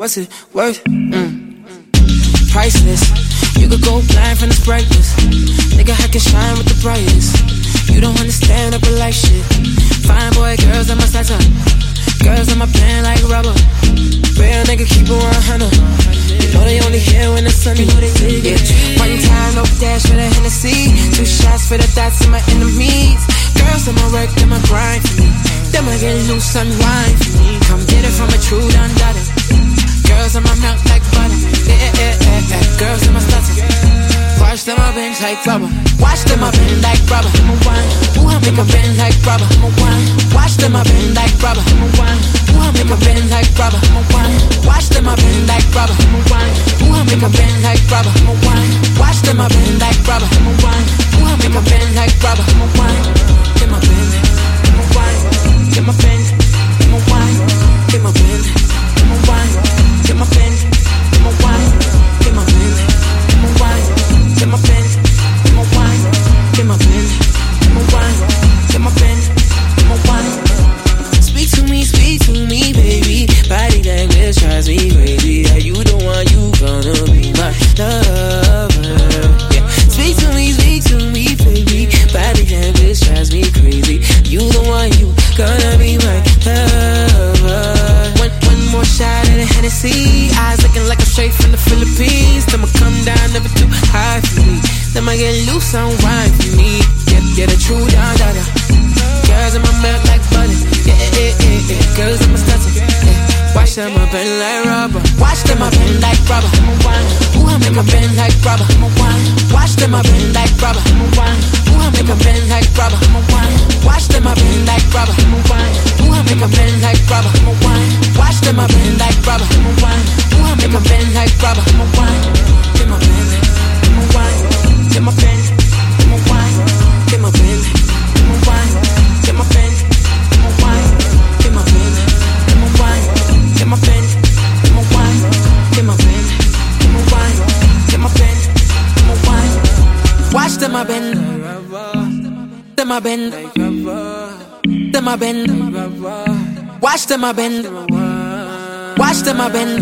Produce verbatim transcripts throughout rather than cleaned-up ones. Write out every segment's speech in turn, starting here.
What's it worth? Mm. Priceless. You could go blind from this brightness. Nigga, I can shine with the brightest. You don't understand up like shit. Fine boy, girls on my side up. Girls on my pen like rubber. Real nigga, keep it one hundred. You know they only here when it's sunny. Yeah. One time, no dash for the Hennessy. Two shots for the thoughts of my enemies. Girls on my work, them my grind for me. Them I get loose and wine for me. Come get it from a true done got it. Girls on my mouth like butter. Yeah, yeah, yeah, yeah. Girls on my stutter. Watch them up bend like rubber. Watch them up bend like rubber. I'm a wine. Ooh, I make a bend like rubber. I'm a wine. Watch them up bend like rubber. I'm a wine. Ooh, I make a bend like rubber. I'm a wine. Watch them up bend like rubber. I'm a wine. Ooh, I make a bend like rubber. I'm a wine. Watch them up bend like rubber. I'm a wine. Ooh, I make a bend like rubber. I'm a wine. Get my bend. I'm a wine. Get my bend. I'm a wine. Get my bend. I'm a wine. Get my bend. I'm a wine. Get my bend. I'm a wine. Get my pen, get my wine, get my pen, get my wine, get my pen, get my wine. Speak to me, speak to me, baby. Body language drives me crazy. Are you the one? You gonna be my lover? Yeah. Speak to me, speak to me, baby. Body language drives me crazy. You the one? You gonna be my lover? One, one more shot of the Hennessy. Eyes looking like I'm straight from the Philippines. Then I come down, never too high for me. Then I get loose on wine for me. Get, get a true down, down, down. Girls in my mouth like butter. Yeah, yeah, yeah, yeah. Girls in my stutter. Yeah. Watch them up bend like rubber. Watch them up bend like rubber. I'm a wine. Ooh, I make a bend like rubber. I'm a wine. Watch them up bend like rubber. I'm a wine. Ooh, I make a bend like rubber. I'm a wine. Watch them up bend like rubber. I'm a wine. Ooh, I make a bend like rubber. I'm a wine. Watch them up bend like rubber. I'm a wine. Ooh, I make a bend like rubber. I'm a wine. Get my bend. I'm a wine. Get my bend. I'm a wine. Get my bend. I'm a wine. Get my bend. I'm a wine. Get my bend. I'm a wine. Get my bend. I'm a wine. Get my bend. I'm a wine. Get my bend. I'm a wine. Watch them I bend. Them I bend. Them I bend. Watch them I bend. Watch them I bend.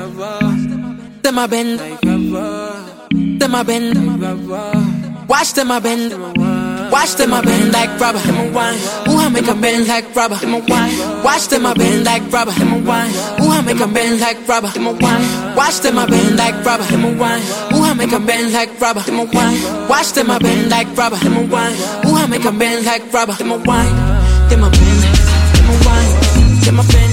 Them I bend. Them I bend. Watch them I bend. Watch them I bend like rubber. I'm a wine. Ooh, I make a bend like rubber. I'm a wine. Watch them I bend like rubber. I'm a wine. Ooh, I make a bend like rubber. I'm a wine. Watch them I bend like rubber. I'm a wine. Ooh, I make a bend like rubber. I'm a wine. Watch them I bend like rubber. I'm a wine. Ooh, I make a bend like rubber. I'm a wine. Get my bend. I'm a wine. Get my bend.